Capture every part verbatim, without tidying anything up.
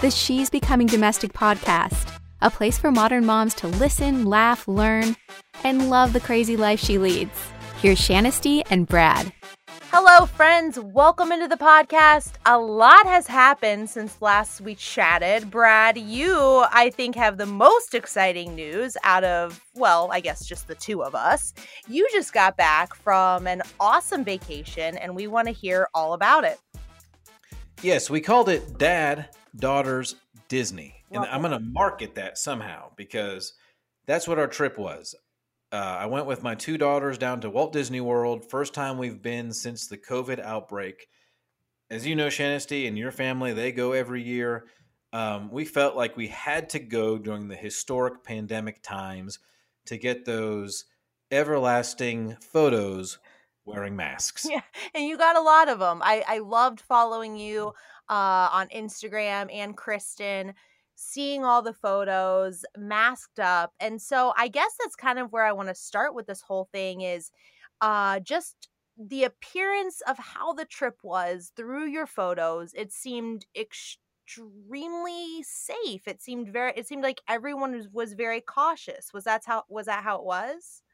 the She's Becoming Domestic podcast, a place for modern moms to listen, laugh, learn, and love the crazy life she leads. Here's Shannesty and Brad. Hello, friends. Welcome into the podcast. A lot has happened since last we chatted. Brad, you, I think, have the most exciting news out of, well, I guess just the two of us. You just got back from an awesome vacation, and we want to hear all about it. Yes, we called it Dad, Daughters, Disney. And Well, I'm going to market that somehow because that's what our trip was. Uh, I went with my two daughters down to Walt Disney World. First time we've been since the COVID outbreak. As you know, Shannesty and your family, they go every year. Um, we felt like we had to go during the historic pandemic times to get those everlasting photos wearing masks. yeah, and you got a lot of them. I, I loved following you uh, on Instagram and Kristen, seeing all the photos masked up. And so I guess that's kind of where I want to start with this whole thing is uh, just the appearance of how the trip was through your photos. It seemed extremely safe. It seemed very, it seemed like everyone was, was very cautious. Was that how, was that how it was?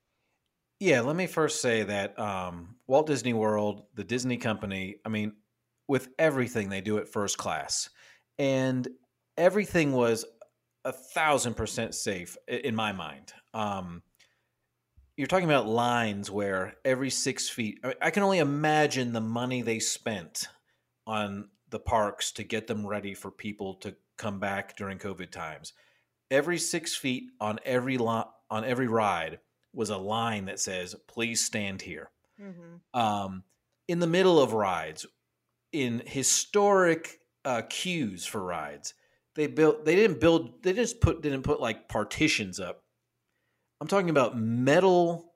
Yeah, let me first say that um, Walt Disney World, the Disney company, I mean, with everything, they do it first class. And everything was a thousand percent safe i- in my mind. Um, you're talking about lines where every six feet, I, I can only imagine the money they spent on the parks to get them ready for people to come back during COVID times. Every six feet on every lot on every ride was a line that says, "Please stand here." Mm-hmm. Um, in the middle of rides, in historic uh, queues for rides, they built. They didn't build. They just put didn't put like partitions up. I'm talking about metal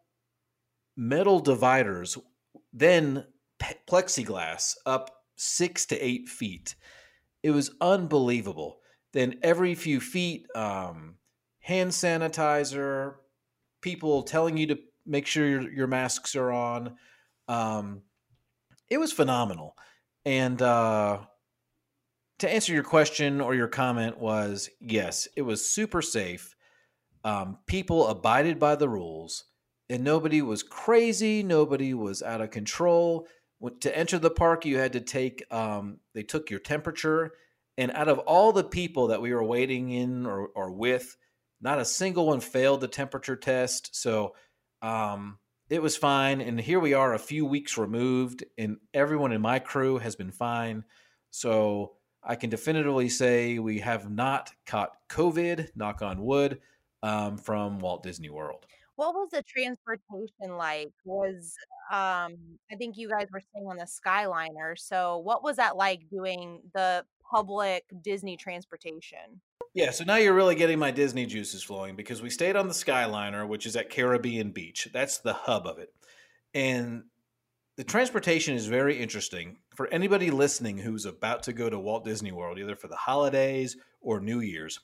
metal dividers, then pe- plexiglass up six to eight feet. It was unbelievable. Then every few feet, um, hand sanitizer, people telling you to make sure your, your masks are on. Um, it was phenomenal. And uh, to answer your question or your comment was, yes, it was super safe. Um, people abided by the rules, and nobody was crazy. Nobody was out of control. When- To enter the park, you had to take, um, they took your temperature. And out of all the people that we were waiting in or, or with, not a single one failed the temperature test. So um, it was fine. And here we are a few weeks removed, and everyone in my crew has been fine. So I can definitively say we have not caught COVID, knock on wood, um, from Walt Disney World. What was the transportation like? Was um I think you guys were staying on the Skyliner. So what was that like doing the public Disney transportation? Yeah, so now you're really getting my Disney juices flowing because we stayed on the Skyliner, which is at Caribbean Beach. That's the hub of it. And the transportation is very interesting for anybody listening who's about to go to Walt Disney World, either for the holidays or New Year's.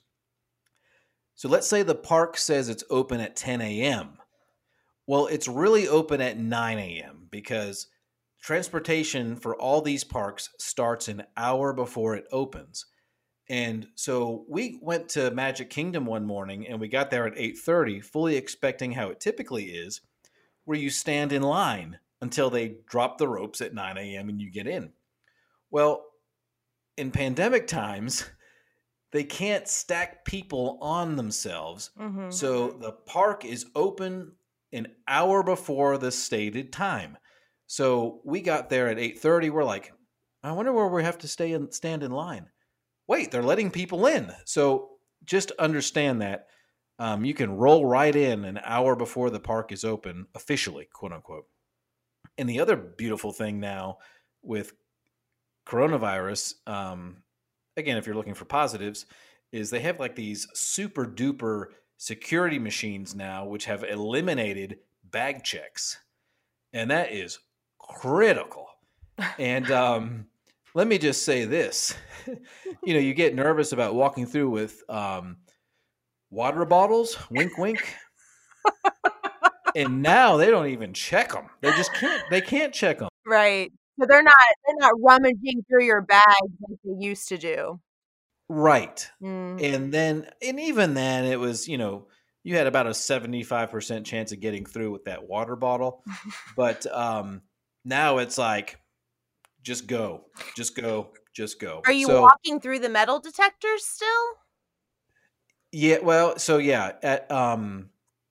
So let's say the park says it's open at ten a.m. Well, it's really open at nine a.m. because transportation for all these parks starts an hour before it opens. And so we went to Magic Kingdom one morning and we got there at eight thirty, fully expecting how it typically is, where you stand in line until they drop the ropes at nine a.m. and you get in. Well, in pandemic times, they can't stack people on themselves. Mm-hmm. So the park is open an hour before the stated time. So we got there at eight thirty. We're like, I wonder where we have to stay and stand in line. Wait, they're letting people in. So just understand that um, you can roll right in an hour before the park is open officially, quote unquote. And the other beautiful thing now with coronavirus, um, again, if you're looking for positives, is they have like these super duper security machines now, which have eliminated bag checks. And that is critical. And um, let me just say this. You know, you get nervous about walking through with um, water bottles, wink, wink. And now they don't even check them. They just can't, they can't check them. Right. So they're not they're not rummaging through your bags like they used to do. Right. Mm. And then, and even then, it was, you know, you had about a seventy-five percent chance of getting through with that water bottle. But um, now it's like, just go, just go, just go. Are you So, walking through the metal detectors still? yeah, well, so yeah, at um,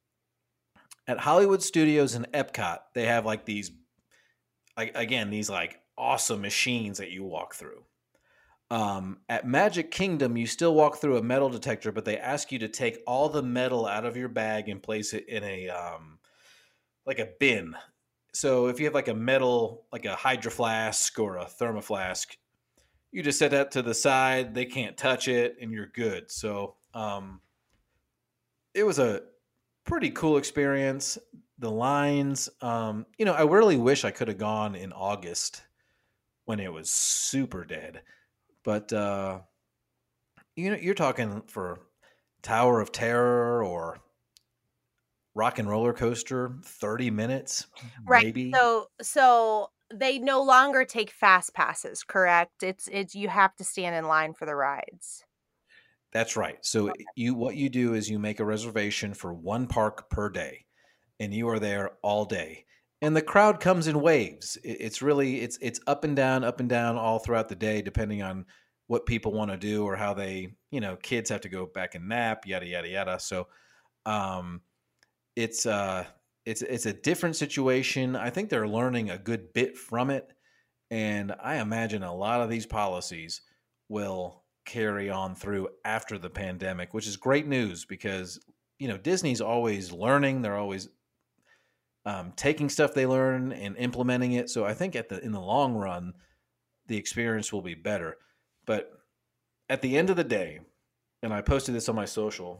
at Hollywood Studios and Epcot, they have like these, like, again, these like awesome machines that you walk through. Um, at Magic Kingdom, you still walk through a metal detector, but they ask you to take all the metal out of your bag and place it in a um, like a bin. So if you have like a metal, like a Hydro Flask or a Thermoflask, you just set that to the side. They can't touch it, and you're good. So um, it was a pretty cool experience. The lines, um, you know, I really wish I could have gone in August when it was super dead. But uh, you know, you're talking for Tower of Terror or Rock and Roller Coaster, thirty minutes, Right. maybe. So so they no longer take fast passes, correct? It's it's you have to stand in line for the rides. That's right. So you what you do is you make a reservation for one park per day, and you are there all day. And the crowd comes in waves. It- It's really it's it's up and down, up and down all throughout the day, depending on what people want to do or how they, you know, kids have to go back and nap, yada yada yada. So um, it's uh it's it's a different situation. I think they're learning a good bit from it, and I imagine a lot of these policies will carry on through after the pandemic, which is great news because you know Disney's always learning. They're always um, taking stuff they learn and implementing it. So I think at the in the long run, the experience will be better. But at the end of the day, and I posted this on my social,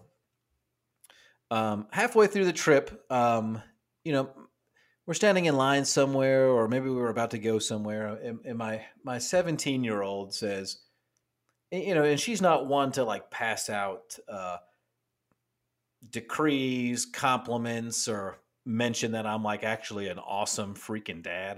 um, halfway through the trip, um, you know, we're standing in line somewhere, or maybe we were about to go somewhere, and, and my my seventeen year old says, you know, and she's not one to like pass out uh, decrees, compliments, or mention that I'm like actually an awesome freaking dad.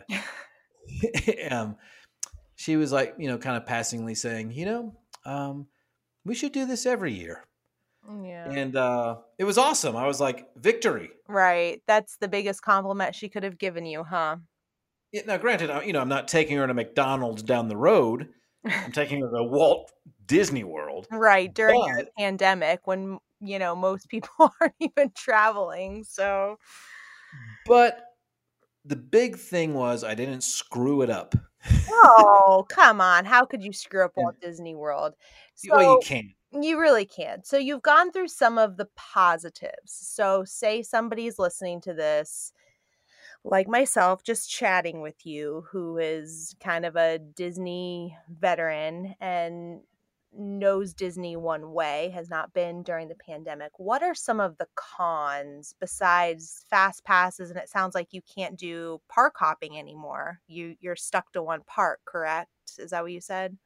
um, she was like, you know, kind of passingly saying, you know, um, we should do this every year. Yeah. And uh, it was awesome. I was like, victory. Right. That's the biggest compliment she could have given you, huh? Yeah, now, granted, I- you know, I'm not taking her to McDonald's down the road. I'm taking her to Walt Disney World. Right, during a But pandemic when, you know, most people aren't even traveling, so but the big thing was I didn't screw it up. Oh, come on, how could you screw up And Walt Disney World? well, you So can't. you really can. So you've gone through some of the positives. So say somebody's listening to this, like myself, just chatting with you, who is kind of a Disney veteran and knows Disney one way, has not been during the pandemic. What are some of the cons besides fast passes? And it sounds like you can't do park hopping anymore. You you're stuck to one park, correct? Is that what you said?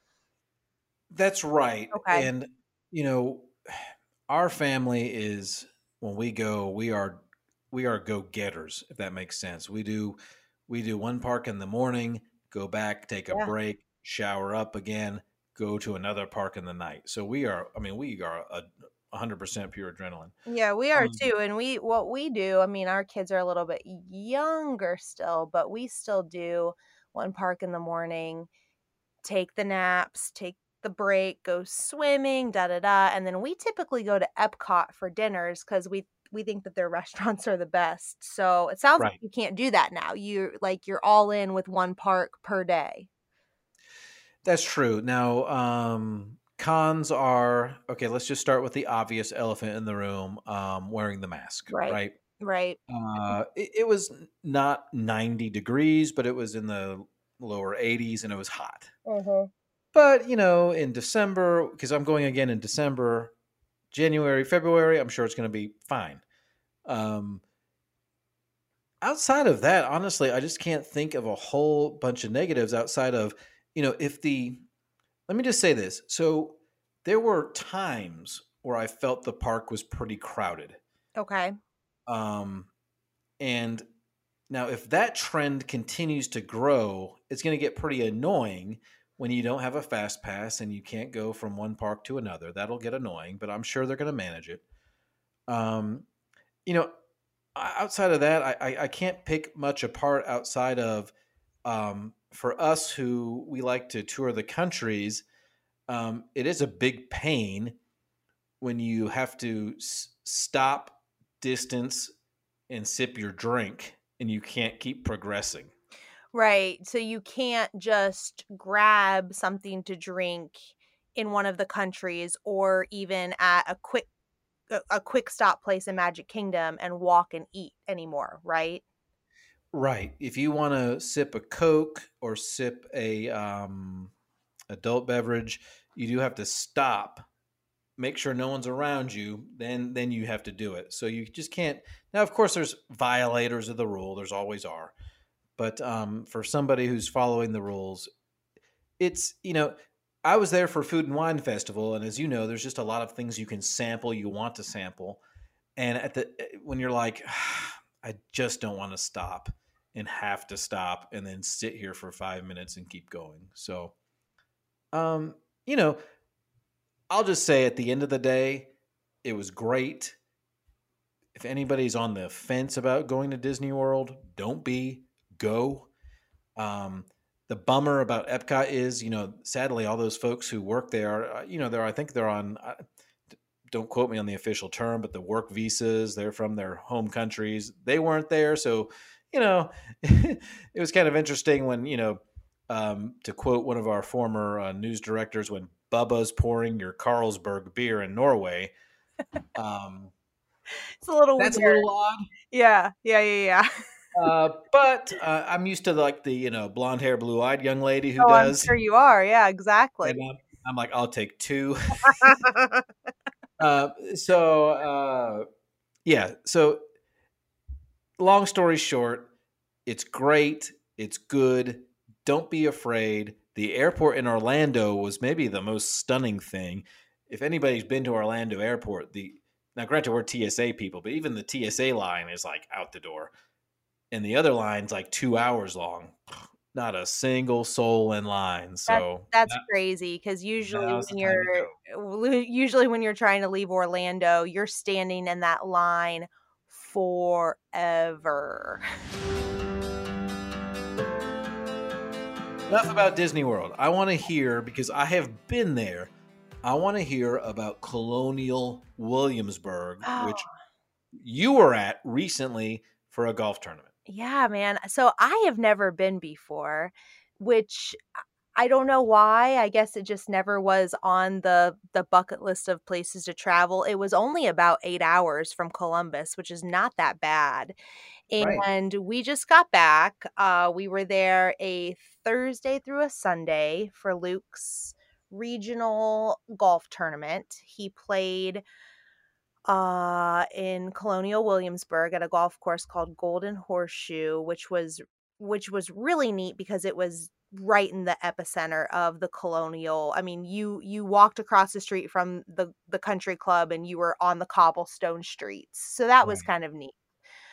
That's right. Okay. And you know, our family is when we go, we are we are go-getters, if that makes sense. We do we do one park in the morning, go back, take a Yeah. break, shower up again, go to another park in the night. So we are I mean, we are a one hundred percent pure adrenaline. Yeah, we are Um, too. And we what we do, I mean, our kids are a little bit younger still, but we still do one park in the morning, take the naps, take the break, go swimming, da da da. And then we typically go to Epcot for dinners because we we think that their restaurants are the best. So it sounds like right. you can't do that now. You're like you're all in with one park per day. That's true. Now, um, cons are okay. Let's just start with the obvious elephant in the room: um, wearing the mask. Right. Right. Right. Uh, it, it was not ninety degrees, but it was in the lower eighties, and it was hot. Mm-hmm. But you know, in December, because I'm going again in December, January, February, I'm sure it's going to be fine. Um, outside of that, honestly, I just can't think of a whole bunch of negatives outside of, you know, if the let me just say this. So there were times where I felt the park was pretty crowded. Okay. Um, and now if that trend continues to grow, it's going to get pretty annoying when you don't have a fast pass and you can't go from one park to another. That'll get annoying, but I'm sure they're going to manage it. Um, you know, outside of that, I, I, I can't pick much apart outside of um, for us who we like to tour the countries. Um, it is a big pain when you have to s- stop, distance, and sip your drink, and you can't keep progressing. Right. So you can't just grab something to drink in one of the countries or even at a quick a, a quick stop place in Magic Kingdom and walk and eat anymore, right? Right. If you want to sip a Coke or sip a um, adult beverage, you do have to stop, make sure no one's around you, then then you have to do it. So you just can't. Now, of course, there's violators of the rule. There's always are. But um, for somebody who's following the rules, it's, you know, I was there for Food and Wine Festival, and as you know, there's just a lot of things you can sample, you want to sample, and at the when you're like, I just don't want to stop and have to stop and then sit here for five minutes and keep going. So, um, you know, I'll just say at the end of the day, it was great. If anybody's on the fence about going to Disney World, don't be. Go. Um, the bummer about Epcot is, you know, sadly, all those folks who work there, uh, you know, they're, I think they're on, uh, don't quote me on the official term, but the work visas, they're from their home countries. They weren't there. So, you know, it was kind of interesting when, you know, um, to quote one of our former uh, news directors, when Bubba's pouring your Carlsberg beer in Norway. Um, It's a little that's weird. a little odd. Yeah, yeah, yeah, yeah. Uh, but uh, I'm used to like the, you know, blonde hair, blue eyed young lady who Oh, I'm does. sure you are. Yeah, exactly. And I'm, I'm like, I'll take two. uh, so, uh, yeah. So, long story short, it's great. It's good. Don't be afraid. The airport in Orlando was maybe the most stunning thing. If anybody's been to Orlando Airport, the now granted we're T S A people, but even the T S A line is like out the door. And the other line's like two hours long. Not a single soul in line. That's So that's that, crazy because usually now's when the time to you're go. usually when you're trying to leave Orlando, you're standing in that line forever. Enough about Disney World. I want to hear, because I have been there, I want to hear about Colonial Williamsburg, Oh, which you were at recently for a golf tournament. yeah, man. So I have never been before, which I I don't know why. I guess it just never was on the the bucket list of places to travel. It was only about eight hours from Columbus, which is not that bad. Right. And we just got back. Uh, we were there a Thursday through a Sunday for Luke's regional golf tournament. He played uh, in Colonial Williamsburg at a golf course called Golden Horseshoe, which was which was really neat because it was right in the epicenter of the Colonial. I mean, you you walked across the street from the the country club and you were on the cobblestone streets. So that was Right. kind of neat.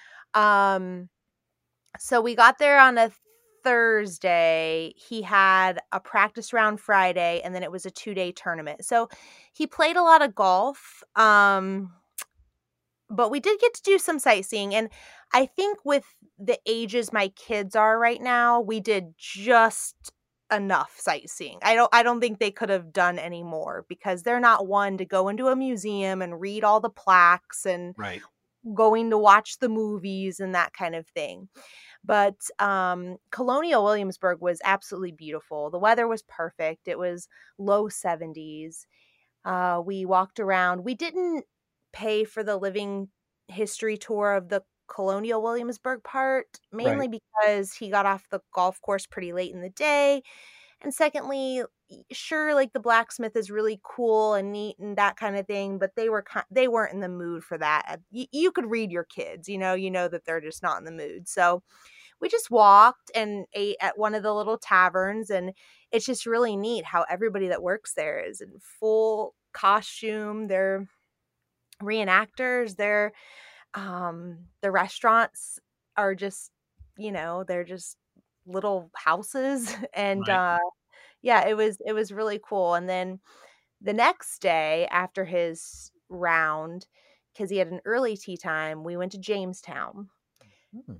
Um so we got there on a Thursday. He had a practice round Friday, and then it was a two-day tournament. So he played a lot of golf. Um, but we did get to do some sightseeing. And I think with the ages my kids are right now, we did just enough sightseeing. I don't I don't think they could have done any more because they're not one to go into a museum and read all the plaques and Right. going to watch the movies and that kind of thing. But um, Colonial Williamsburg was absolutely beautiful. The weather was perfect. It was low seventies. Uh, we walked around. We didn't pay for the living history tour of the Colonial Williamsburg part, mainly Right. because he got off the golf course pretty late in the day. And secondly, y- sure, like the blacksmith is really cool and neat and that kind of thing, but they were ki- they weren't in the mood for that. You, you could read your kids, you know, you know that they're just not in the mood. So we just walked and ate at one of the little taverns, and it's just really neat how everybody that works there is in full costume. They're reenactors. They're um the restaurants are just, you know, they're just little houses and Right. uh Yeah, it was it was really cool. And then the next day after his round, because he had an early tea time, we went to Jamestown. Hmm.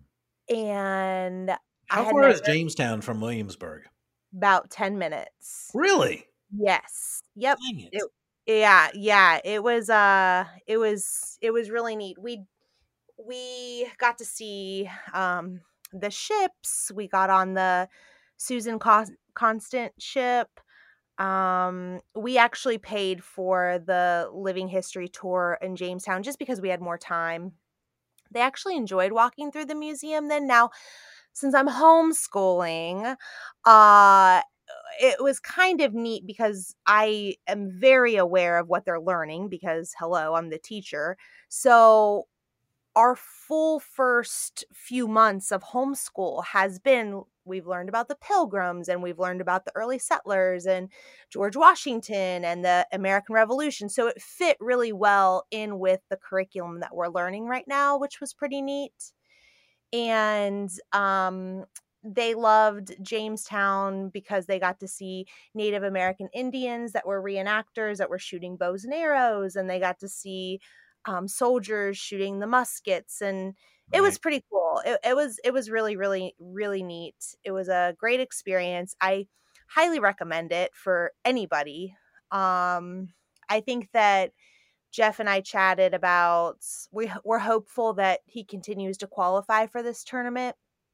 And I How had far never is Jamestown from Williamsburg? about ten minutes. Really? Yes. Yep. Dang it. It, yeah, yeah. It was uh it was it was really neat. We we got to see um the ships. We got on the Susan Con- Constant ship. Um, we actually paid for the living history tour in Jamestown just because we had more time. They actually enjoyed walking through the museum then. Now, since I'm homeschooling, uh it was kind of neat because I am very aware of what they're learning because hello, I'm the teacher. So our full first few months of homeschool has been we've learned about the Pilgrims and we've learned about the early settlers and George Washington and the American Revolution. So it fit really well in with the curriculum that we're learning right now, which was pretty neat. And um they loved Jamestown because they got to see Native American Indians that were reenactors that were shooting bows and arrows, and they got to see um, soldiers shooting the muskets, and it was Right. pretty cool. It, it was it was really really really neat. It was a great experience. I highly recommend it for anybody. Um, I think that Jeff and I chatted about we we're hopeful that he continues to qualify for this tournament.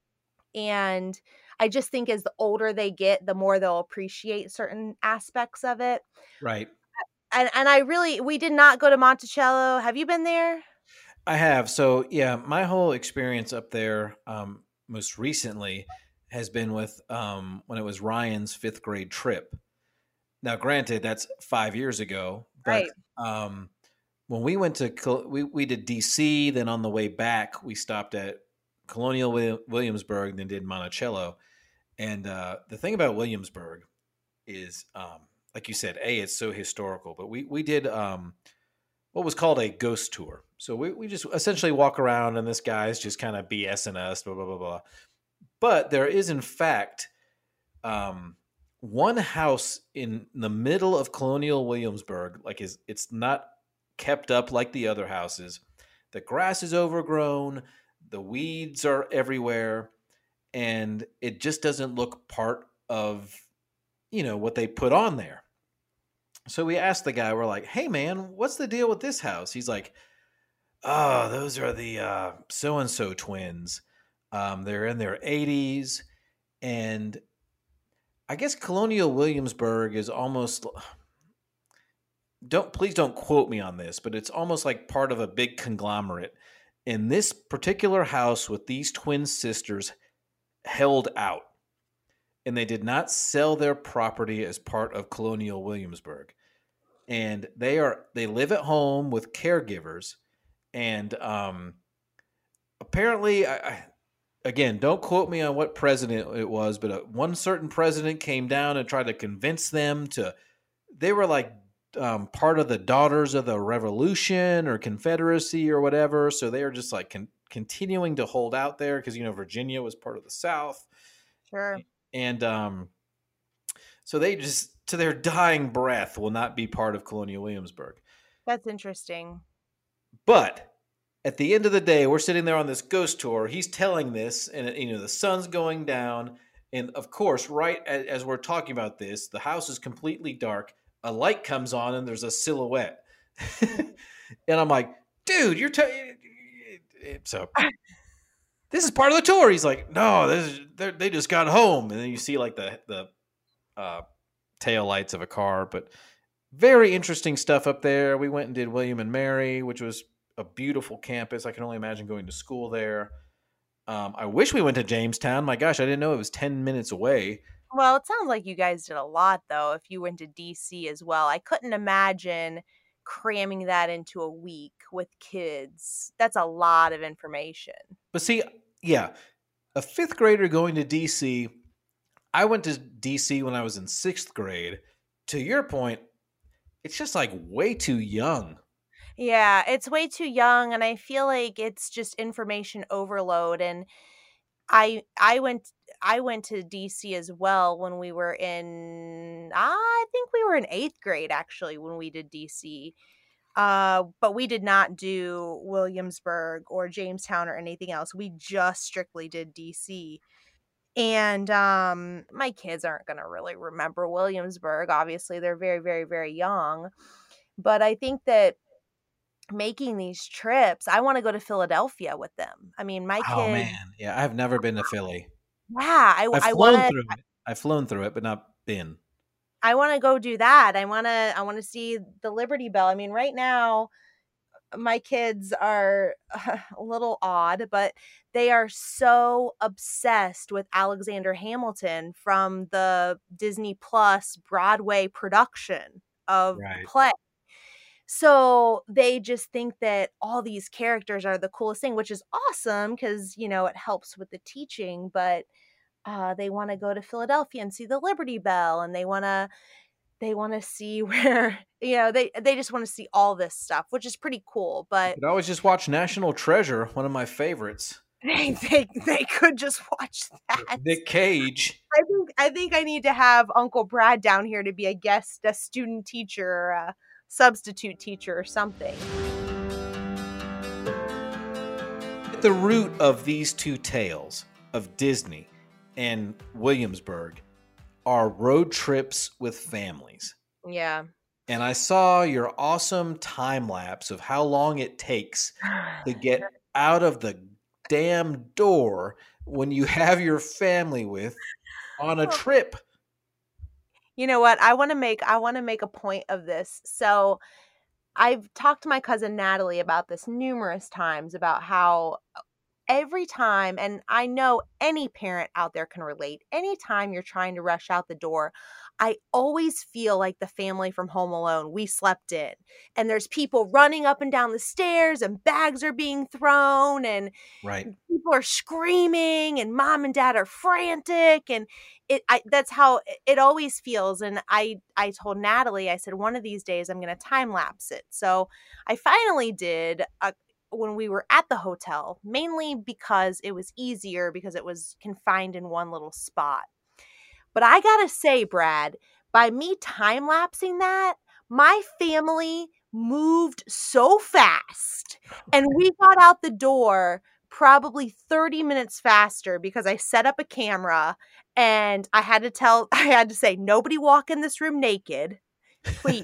And I just think as the older they get, the more they'll appreciate certain aspects of it. Right. And and I really we did not go to Monticello. Have you been there? I have. So yeah, my whole experience up there, um, most recently, has been with um, when it was Ryan's fifth grade trip. Now, granted, that's five years ago, but Right. um, when we went to Col- we we did D C, then on the way back we stopped at Colonial Wi- Williamsburg, then did Monticello. And uh, the thing about Williamsburg is, um, like you said, a it's so historical. But we we did um, what was called a ghost tour. So we we just essentially walk around, and this guy's just kind of BSing us, blah blah blah blah. But there is, in fact, um, one house in the middle of Colonial Williamsburg. Like, is it's not kept up like the other houses. The grass is overgrown, the weeds are everywhere, and it just doesn't look part of you know what they put on there. So we asked the guy, we're like, "Hey man, what's the deal with this house?" He's like, "Oh, those are the uh, so and so twins. Um, they're in their eighties, and I guess Colonial Williamsburg is almost don't please don't quote me on this, but it's almost like part of a big conglomerate. And this particular house with these twin sisters held out, and they did not sell their property as part of Colonial Williamsburg. And they are they live at home with caregivers, and um, apparently, I, I again, don't quote me on what president it was, but uh one certain president came down and tried to convince them to. They were like um, part of the Daughters of the Revolution or Confederacy or whatever, so they are just like con- continuing to hold out there because you know Virginia was part of the South, Sure. and um, so they just to their dying breath will not be part of Colonial Williamsburg. That's interesting. But at the end of the day, we're sitting there on this ghost tour. He's telling this, and you know the sun's going down, and of course, right as, as we're talking about this, the house is completely dark. A light comes on, and there's a silhouette, and I'm like, "Dude, you're t-. So this is part of the tour." He's like, "No, this is they just got home," and then you see like the the uh, tail lights of a car, but very interesting stuff up there. We went and did William and Mary, which was a beautiful campus. I can only imagine going to school there. Um, I wish we went to Jamestown. My gosh, I didn't know it was ten minutes away. Well, it sounds like you guys did a lot though if you went to D C as well. I couldn't imagine cramming that into a week with kids. That's a lot of information. But see, yeah, a fifth grader going to D C. I went to D C when I was in sixth grade. To your point, it's just like way too young. Yeah, it's way too young, and I feel like it's just information overload. And I I went I went to D C as well when we were in, I think we were in eighth grade actually when we did D C. Uh, but we did not do Williamsburg or Jamestown or anything else. We just strictly did D C. And um, my kids aren't going to really remember Williamsburg. Obviously, they're very, very, very young. But I think that making these trips, I want to go to Philadelphia with them. I mean, my Oh kids, man, yeah, I've never been to Philly. yeah, I, I've I flown want to. through it. I've flown through it, but not been. I want to go do that. I want to I want to see the Liberty Bell. I mean, right now my kids are uh, a little odd, but they are so obsessed with Alexander Hamilton from the Disney Plus Broadway production of the Right. play. So they just think that all these characters are the coolest thing, which is awesome because, you know, it helps with the teaching, but uh, they want to go to Philadelphia and see the Liberty Bell, and they want to they want to see where, you know, they they just want to see all this stuff, which is pretty cool. You But could always just watch National Treasure, one of my favorites. they they, they could just watch that. Nick Cage. I think I think I need to have Uncle Brad down here to be a guest, a student teacher, or a substitute teacher or something. At the root of these two tales of Disney and Williamsburg are road trips with families. Yeah. And I saw your awesome time lapse of how long it takes to get out of the damn door when you have your family with on a trip. You know what? I want to make I want to make a point of this. So I've talked to my cousin Natalie about this numerous times about how every time, and I know any parent out there can relate, anytime you're trying to rush out the door, I always feel like the family from Home Alone. We slept in, and there's people running up and down the stairs, and bags are being thrown, and Right. people are screaming, and mom and dad are frantic, and it I, that's how it always feels. And I I told Natalie, I said, one of these days I'm going to time lapse it. So I finally did a when we were at the hotel, mainly because it was easier because it was confined in one little spot. But I gotta say, Brad, by me time lapsing that, my family moved so fast, and we got out the door probably thirty minutes faster because I set up a camera and I had to tell, I had to say, nobody walk in this room naked, please.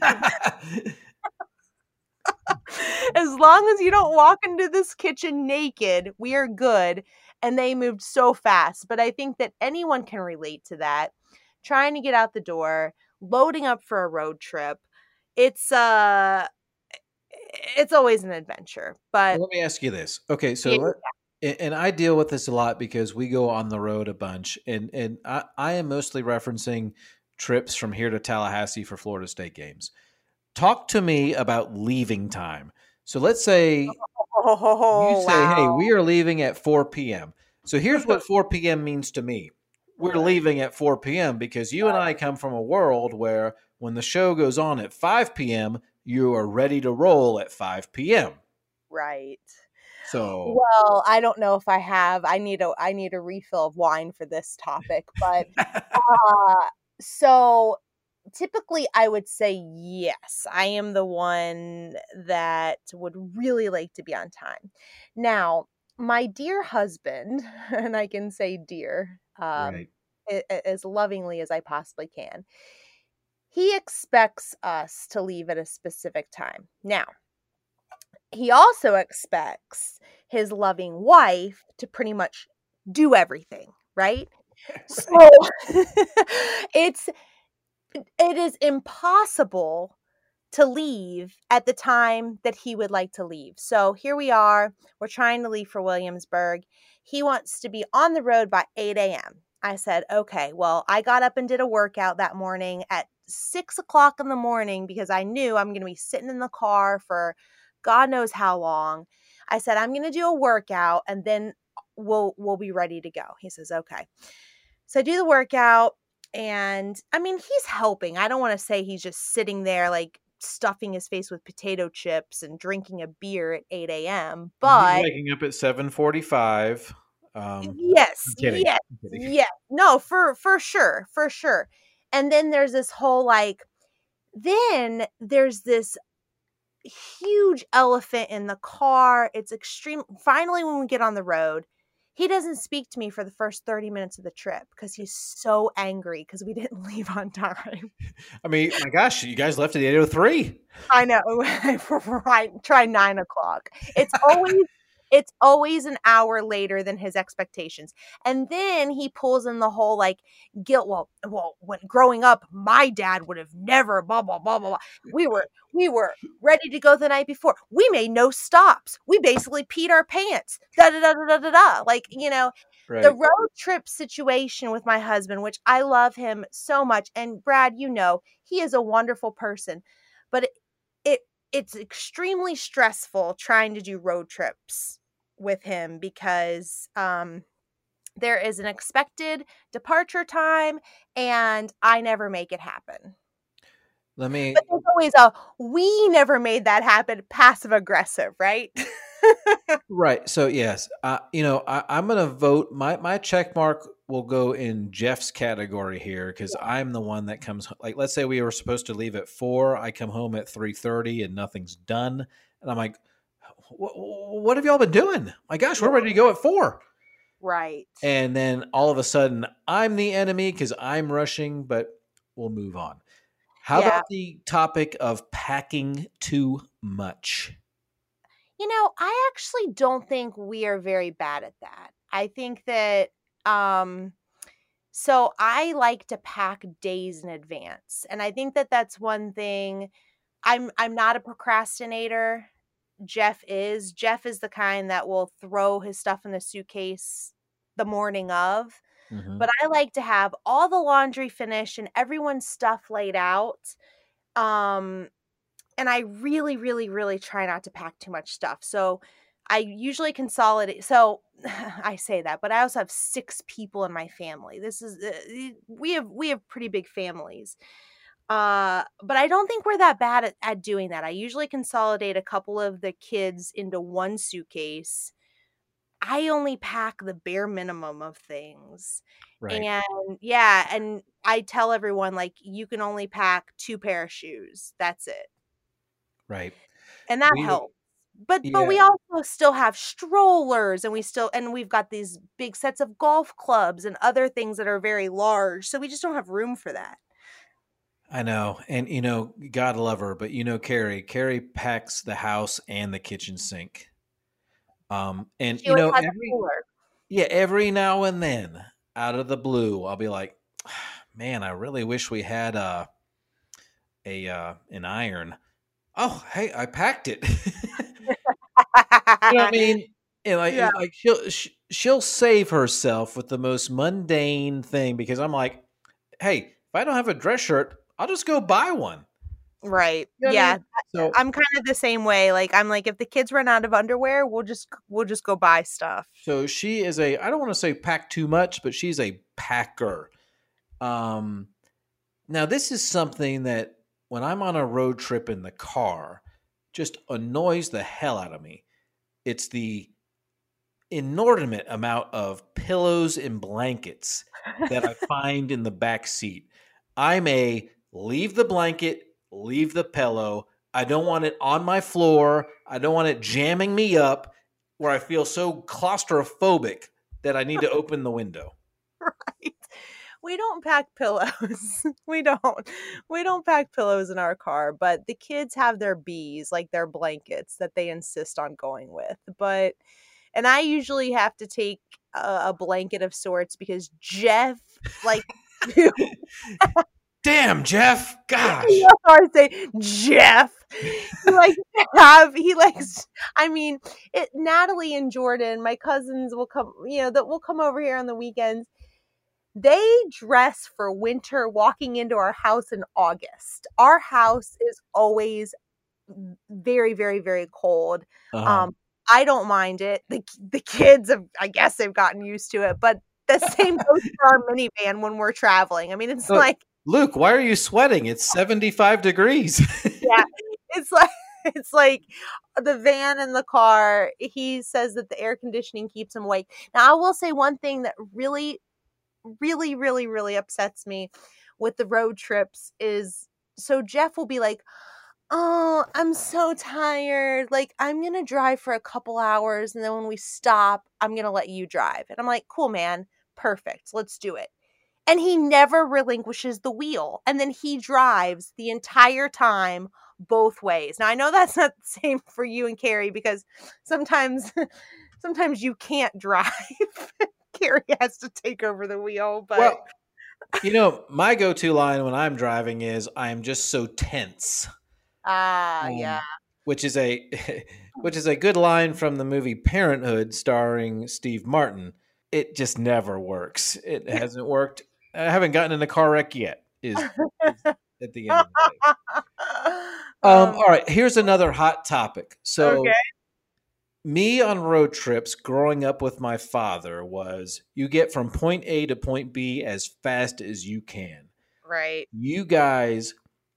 As long as you don't walk into this kitchen naked, we are good. And they moved so fast. But I think that anyone can relate to that. Trying to get out the door, loading up for a road trip. It's uh it's always an adventure. But Well, let me ask you this. Okay, so yeah, let, a- and I deal with this a lot because we go on the road a bunch, and and I, I am mostly referencing trips from here to Tallahassee for Florida State games. Talk to me about leaving time. So let's say oh, you say, "Hey, wow. we are leaving at four p.m." So here's what four p.m. means to me. We're leaving at four p.m. because you and I come from a world where when the show goes on at five p.m., you are ready to roll at five p.m. Right. So Well, I don't know if I have. I need a I need a refill of wine for this topic, but uh so typically I would say yes. I am the one that would really like to be on time. Now, my dear husband, and I can say dear, um right. a- a- as lovingly as I possibly can. He expects us to leave at a specific time. Now, he also expects his loving wife to pretty much do everything, right? So it's it is impossible to leave at the time that he would like to leave. So here we are. We're trying to leave for Williamsburg. He wants to be on the road by eight a.m. I said, okay, well, I got up and did a workout that morning at six o'clock in the morning because I knew I'm going to be sitting in the car for God knows how long. I said, I'm going to do a workout and then we'll we'll be ready to go. He says, okay. So I do the workout, and I mean, he's helping. I don't want to say he's just sitting there like stuffing his face with potato chips and drinking a beer at eight a.m. But He's waking up at seven forty-five. Um, yes, I'm kidding. yes, I'm kidding. yes. No, for for sure, for sure. And then there's this whole like, then there's this huge elephant in the car. It's extreme. Finally, when we get on the road, he doesn't speak to me for the first thirty minutes of the trip because he's so angry because we didn't leave on time. I mean, my gosh, you guys left at eight oh three. I know. Right. Try nine o'clock. It's always it's always an hour later than his expectations. And then he pulls in the whole like guilt. Well, well, when growing up, my dad would have never blah blah blah blah blah. We were we were ready to go the night before. We made no stops. We basically peed our pants. Da da da da da da da. Like, you know, Right. the road trip situation with my husband, which I love him so much. And Brad, you know, he is a wonderful person, but it, it it's extremely stressful trying to do road trips with him because um there is an expected departure time and I never make it happen. Let me. But there's always a we never made that happen passive aggressive, right? Right. So yes, uh, you know, I, I'm going to vote. My my check mark will go in Jeff's category here because I'm the one that comes. Like, let's say we were supposed to leave at four. I come home at three thirty and nothing's done, and I'm like, "What, what have y'all been doing? My gosh, we're ready to go at four." Right. And then all of a sudden, I'm the enemy because I'm rushing. But we'll move on. How Yeah. about the topic of packing too much? You know, I actually don't think we are very bad at that. I think that um so I like to pack days in advance. And I think that that's one thing. I'm I'm not a procrastinator. Jeff is. Jeff is the kind that will throw his stuff in the suitcase the morning of. Mhm. But I like to have all the laundry finished and everyone's stuff laid out. Um and I really, really, really try not to pack too much stuff. So I usually consolidate. So I say that, but I also have six people in my family. This is uh, we have we have pretty big families. Uh, but I don't think we're that bad at, at doing that. I usually consolidate a couple of the kids into one suitcase. I only pack the bare minimum of things. Right. And yeah, and I tell everyone like you can only pack two pair of shoes. That's it. Right. And that We- helps. But Yeah. but we also still have strollers and we still and we've got these big sets of golf clubs and other things that are very large. So we just don't have room for that. I know. And, you know, God love her, but you know, Carrie, Carrie packs the house and the kitchen sink. Um, and, She you know, always has a every, cooler. yeah, every now and then out of the blue, I'll be like, man, I really wish we had a, a, uh, an iron. Oh, hey, I packed it. You know what I mean? And like, Yeah. like she'll, sh- she'll save herself with the most mundane thing because I'm like, hey, if I don't have a dress shirt, I'll just go buy one. Right. You know what I Yeah. mean? So I'm kind of the same way. Like I'm like if the kids run out of underwear, we'll just we'll just go buy stuff. So she is a, I don't want to say pack too much, but she's a packer. Um, now, this is something that when I'm on a road trip in the car, just annoys the hell out of me. It's the inordinate amount of pillows and blankets that I find in the back seat. I'm a leave the blanket, leave the pillow. I don't want it on my floor. I don't want it jamming me up where I feel so claustrophobic that I need to open the window. Right. We don't pack pillows. we don't. We don't pack pillows in our car, but the kids have their bees, like their blankets that they insist on going with. But and I usually have to take a, a blanket of sorts because Jeff like Damn, Jeff. Gosh. I say Jeff. He likes to have he likes I mean it Natalie and Jordan, my cousins will come, you know, that will come over here on the weekends. They dress for winter walking into our house in August. Our house is always very, very, very cold. Uh-huh. Um, I don't mind it. The the kids have, I guess they've gotten used to it, but the same goes for our minivan when we're traveling. I mean, it's Look, like Luke, why are you sweating? It's seventy-five degrees. yeah, it's like It's like the van and the car. He says that the air conditioning keeps him awake. Now, I will say one thing that really, really, really, really upsets me with the road trips is, so Jeff will be like, oh, I'm so tired. Like, I'm going to drive for a couple hours. And then when we stop, I'm going to let you drive. And I'm like, cool, man. Perfect. Let's do it. And he never relinquishes the wheel. And then he drives the entire time both ways. Now, I know that's not the same for you and Carrie, because sometimes sometimes you can't drive. Carrie has to take over the wheel. But Well, you know, my go-to line when I'm driving is "I'm just so tense," ah, yeah. um, which is a which is a good line from the movie Parenthood, starring Steve Martin. It just never works. It hasn't worked. I haven't gotten in a car wreck yet. Is, is at the end of the day. Um, Um, all right, here's another hot topic. So, okay. me on road trips growing up with my father was you get from point A to point B as fast as you can. Right. You guys,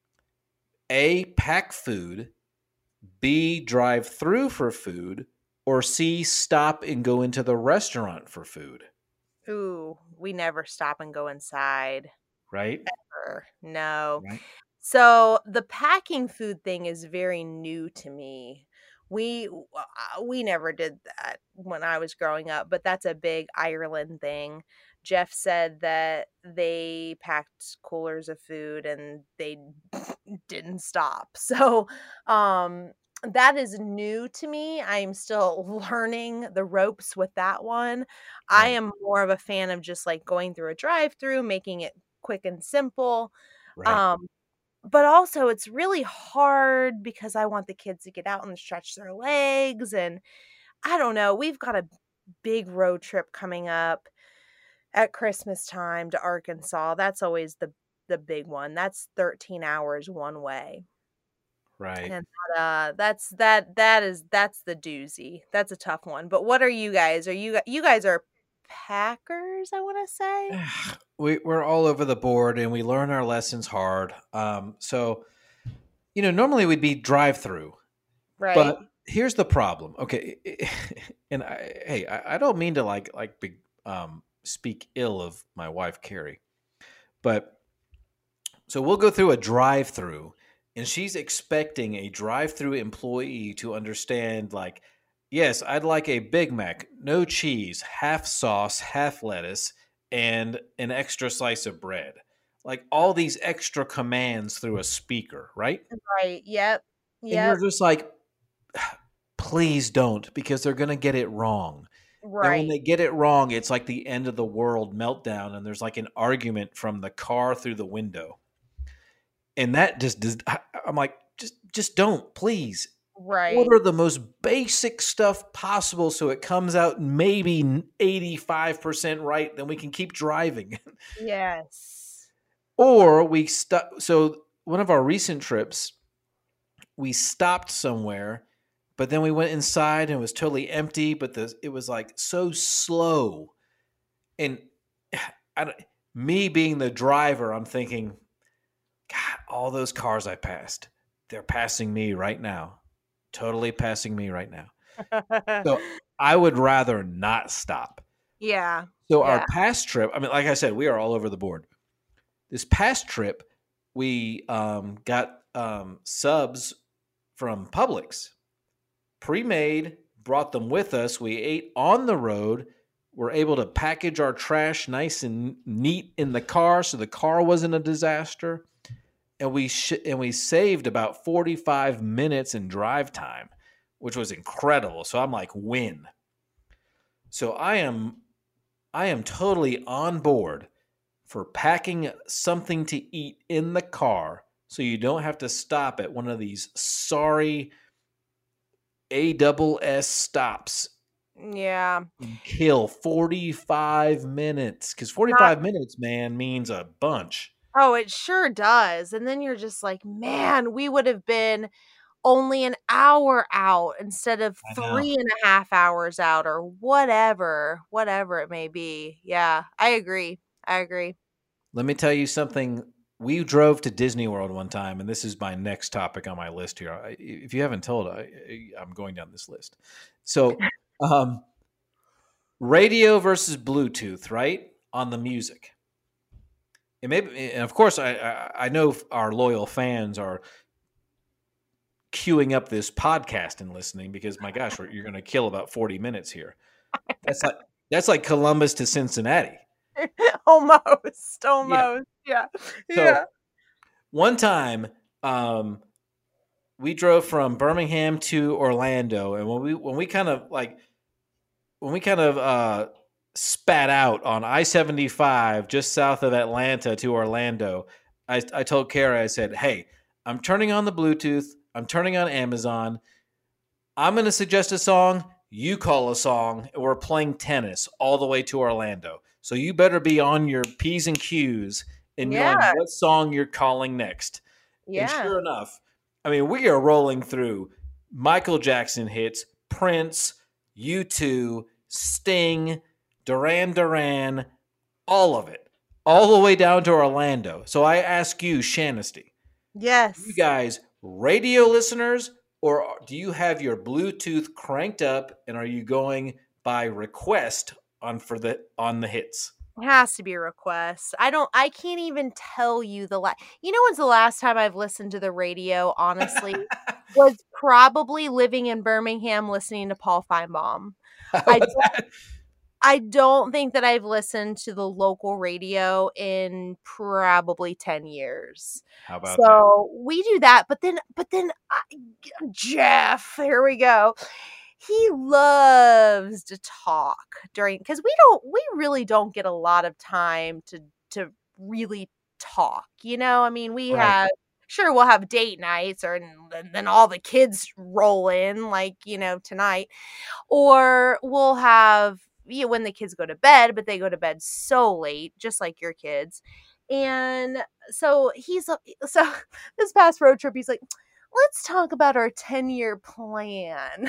A, pack food, B, drive through for food, or C, stop and go into the restaurant for food, Ooh, we never stop and go inside. right? Ever. No. Right. So the packing food thing is very new to me. We uh, we never did that when I was growing up, but that's a big Ireland thing. Jeff said that they packed coolers of food and they didn't stop. So um that is new to me. I'm still learning the ropes with that one. I Right. am more of a fan of just like going through a drive-through, making it quick and simple. Right. Um but also it's really hard because I want the kids to get out and stretch their legs, and I don't know, we've got a big road trip coming up at Christmas time to Arkansas. That's always the the big one. That's thirteen hours one way. Right. And that, uh that's that that is that's the doozy. That's a tough one. But what are you guys? Are you you guys are packers, I want to say? we, we're all over the board and we learn our lessons hard. Um, so, you know, normally we'd be drive through, Right. but here's the problem. Okay. And I, hey, I, I don't mean to like, like be, um, speak ill of my wife, Carrie, but so we'll go through a drive through and she's expecting a drive through employee to understand, like, yes, I'd like a Big Mac, no cheese, half sauce, half lettuce, and an extra slice of bread. Like all these extra commands through a speaker, right? Right. Yep. And you're Yep. just like, please don't, because they're going to get it wrong. And when Right. they get it wrong, it's like the end of the world meltdown, and there's like an argument from the car through the window. And that just does, I- I'm like, just just don't, please. Right. Order the most basic stuff possible so it comes out maybe eighty-five percent right, then we can keep driving. Yes. Or we stop. So one of our recent trips, we stopped somewhere, but then we went inside and it was totally empty, but the it was like so slow. And I don't, me being the driver, I'm thinking, God, all those cars I passed, they're passing me right now. Totally passing me right now. So I would rather not stop. Yeah. So Yeah. our past trip, I mean, like I said, we are all over the board. This past trip, we um, got um, subs from Publix, pre-made, brought them with us. We ate on the road. We're able to package our trash nice and neat in the car, so the car wasn't a disaster. And we sh- and we saved about forty-five minutes in drive time, which was incredible. So I'm like, win. So I am I am totally on board for packing something to eat in the car so you don't have to stop at one of these sorry A double S stops Yeah. and kill forty-five minutes. Because forty-five minutes, man, means a bunch. Oh, it sure does. And then you're just like, man, we would have been only an hour out instead of I know. three and a half hours out, or whatever, whatever it may be. Yeah, I agree. I agree. Let me tell you something we drove to Disney World one time, and this is my next topic on my list here. I, if you haven't told, I, I'm going down this list. So, um, radio versus Bluetooth, right? On the music. And maybe, and of course, I, I I know our loyal fans are queuing up this podcast and listening because, my gosh, you're going to kill about forty minutes here. That's like that's like Columbus to Cincinnati. almost, almost, yeah, yeah. So, yeah. One time, um, we drove from Birmingham to Orlando, and when we when we kind of like when we kind of uh, spat out on I seventy-five just south of Atlanta to Orlando, I, I told Kara, I said, "Hey, I'm turning on the Bluetooth. I'm turning on Amazon. I'm going to suggest a song. You call a song, and we're playing tennis all the way to Orlando. So you better be on your P's and Q's and Yeah. knowing what song you're calling next." Yeah. And sure enough, I mean, we are rolling through Michael Jackson hits, Prince, U two, Sting, Duran Duran, all of it, all the way down to Orlando. So I ask you, Shanesty, Yes. you guys radio listeners, or do you have your Bluetooth cranked up and are you going by request on for the on the hits? It has to be a request. I don't, I can't even tell you the last, you know, when's the last time I've listened to the radio, honestly, was probably living in Birmingham listening to Paul Feinbaum. I don't, I don't think that I've listened to the local radio in probably ten years. How about so that? we do that, but then, but then I, Jeff, here we go. He loves to talk during, because we don't, we really don't get a lot of time to to really talk. You know, I mean, we Right. have, sure, we'll have date nights, or and then all the kids roll in, like, you know, tonight, or we'll have, you know, when the kids go to bed, but they go to bed so late, just like your kids. And so he's, so this past road trip, he's like, let's talk about our ten-year plan.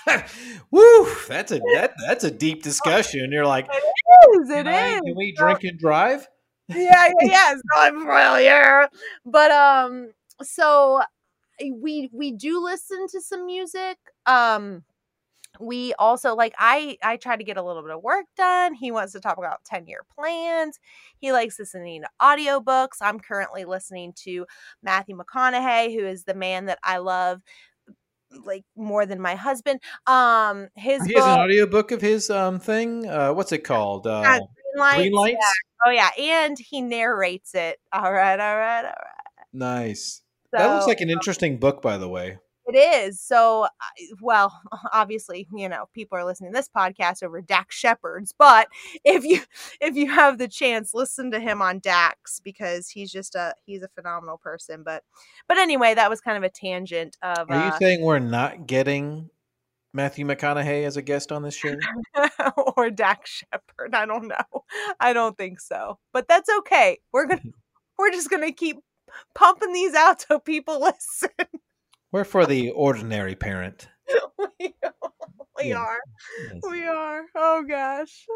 Woo! That's a that that's a deep discussion. You're like, It is, it can, I- is. can we drink and drive? yeah, yeah, yeah. So I'm familiar. But um, so we we do listen to some music. Um, we also, like, I I try to get a little bit of work done. He wants to talk about ten-year plans. He likes listening to audiobooks. I'm currently listening to Matthew McConaughey, who is the man that I love, like, more than my husband. Um, his He has an book, audiobook of his um thing. Uh, what's it called? Uh, yeah, Green Lights. Green Lights. Yeah. Oh yeah, and he narrates it. All right, all right, all right. Nice. So, That looks like an interesting book, by the way. it is. So, I- well, obviously, you know, people are listening to this podcast over Dax Shepard's, but if you if you have the chance, listen to him on Dax, because he's just a he's a phenomenal person. But but anyway, that was kind of a tangent of Are you uh, saying we're not getting Matthew McConaughey as a guest on this show? or Dax Shepard. I don't know. I don't think so. But that's okay. We're gonna we're just gonna keep pumping these out so people listen. We're for the ordinary parent. we we Yeah. are. Yes. We are. Oh gosh.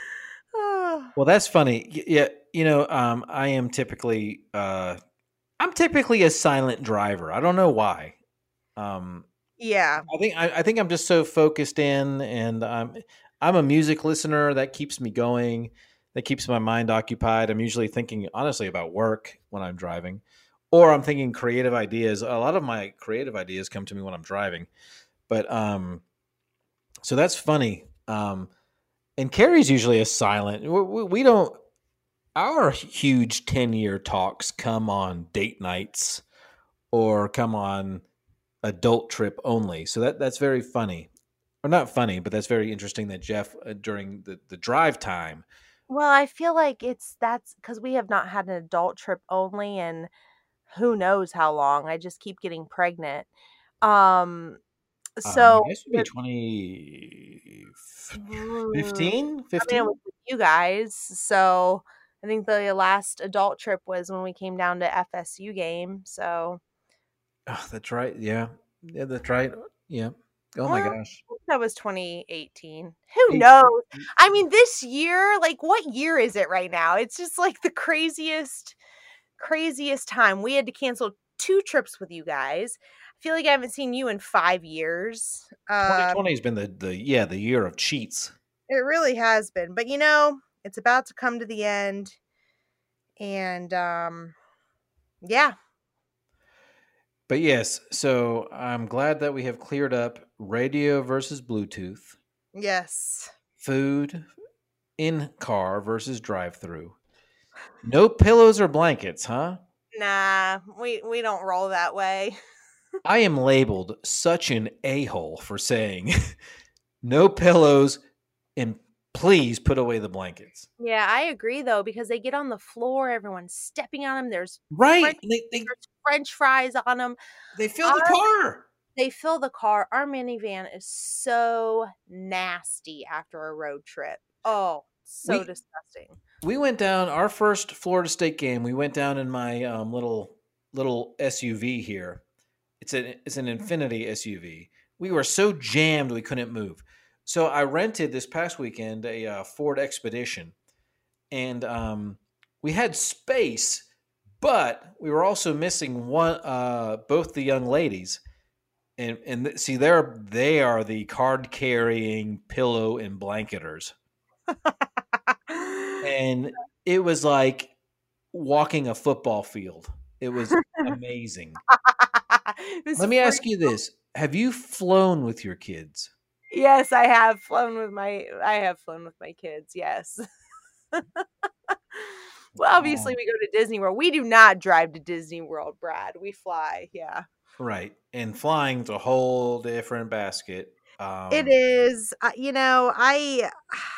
Oh. Well, that's funny. Y- Yeah, you know, um, I am typically, uh, I'm typically a silent driver. I don't know why. Um, Yeah. I think I, I think I'm just so focused in, and I'm I'm a music listener that keeps me going, that keeps my mind occupied. I'm usually thinking honestly about work when I'm driving, or I'm thinking creative ideas. A lot of my creative ideas come to me when I'm driving, but um, so that's funny. Um, and Carrie's usually a silent. We, we, we don't. Our huge ten year talks come on date nights or come on adult trip only. So that that's very funny, or not funny, but that's very interesting that Jeff uh, during the, the drive time. Well, I feel like it's that's because we have not had an adult trip only, and who knows how long. I just keep getting pregnant. Um, Um, so I guess it would be with- twenty Mm, fifteen, I mean, it fifteen. was with you guys. So I think the last adult trip was when we came down to F S U game. So Oh, that's right. Yeah, yeah, that's right. Yeah. Oh my Well, gosh. that was twenty eighteen. Who Eight- knows? I mean, this year, like, what year is it right now? It's just like the craziest craziest time. We had to cancel two trips with you guys. I feel like I haven't seen you in five years. twenty Um, twenty has been the, the yeah the year of cheats. it really has been. But you know, it's about to come to the end. And um, yeah. But yes, so I'm glad that we have cleared up radio versus Bluetooth, Yes. food in car versus drive-through. No pillows or blankets, huh? Nah, we, we don't roll that way. I am labeled such an a-hole for saying no pillows and please put away the blankets. Yeah, I agree though, because they get on the floor, everyone's stepping on them. There's Right. French, They, they, there's French fries on them. they fill the car. They fill the car. Our minivan is so nasty after a road trip. Oh, so We- disgusting. We went down our first Florida State game. We went down in my um, little little S U V here. It's an it's an Infinity S U V. We were so jammed we couldn't move. So I rented this past weekend a uh, Ford Expedition, and um, we had space, but we were also missing one uh, both the young ladies. And and th- see, they're they are the card carrying pillow and blanketers. And it was like walking a football field. It was amazing. It was Let me ask free- you this. Have you flown with your kids? Yes, I have flown with my I have flown with my kids. Yes. Well, obviously we go to Disney World. We do not drive to Disney World, Brad. We fly. Yeah. Right. And flying's a whole different basket. Um, It is, uh, you know, I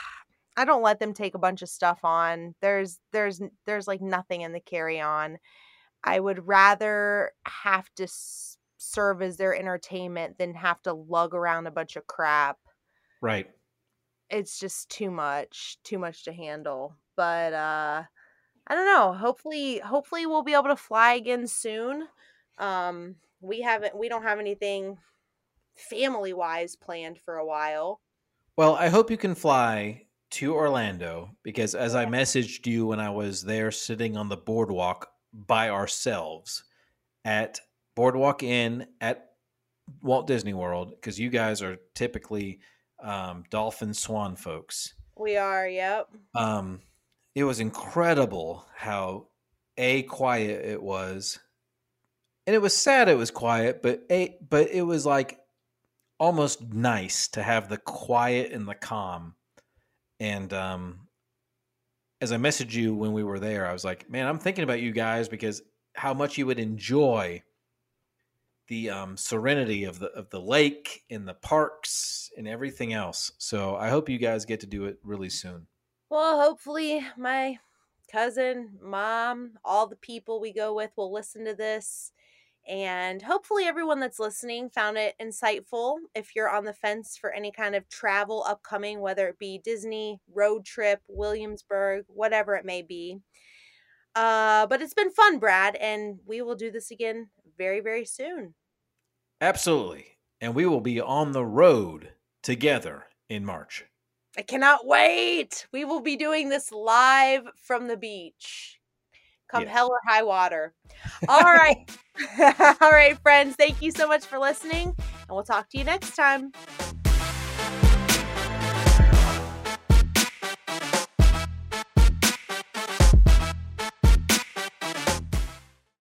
I don't let them take a bunch of stuff on. There's there's there's like nothing in the carry-on. I would rather have to s- serve as their entertainment than have to lug around a bunch of crap. Right. It's just too much, too much to handle. But uh I don't know. Hopefully hopefully we'll be able to fly again soon. Um we haven't we don't have anything family-wise planned for a while. Well, I hope you can fly to Orlando because as I messaged you when I was there sitting on the boardwalk by ourselves at Boardwalk Inn at Walt Disney World, because you guys are typically um, dolphin swan folks. We are, yep. Um, it was incredible how a quiet it was, and it was sad it was quiet, but a but it was like almost nice to have the quiet and the calm. And um, as I messaged you when we were there, I was like, man, I'm thinking about you guys because how much you would enjoy the um, serenity of the of the lake and the parks and everything else. So I hope you guys get to do it really soon. Well, hopefully my cousin, mom, all the people we go with will listen to this. And hopefully everyone that's listening found it insightful. If you're on the fence for any kind of travel upcoming, whether it be Disney, road trip, Williamsburg, whatever it may be. Uh, but it's been fun, Brad, and we will do this again very, very soon. Absolutely. And we will be on the road together in March. I cannot wait. We will be doing this live from the beach. Come Yes. hell or high water. All right. All right, friends. Thank you so much for listening, and we'll talk to you next time.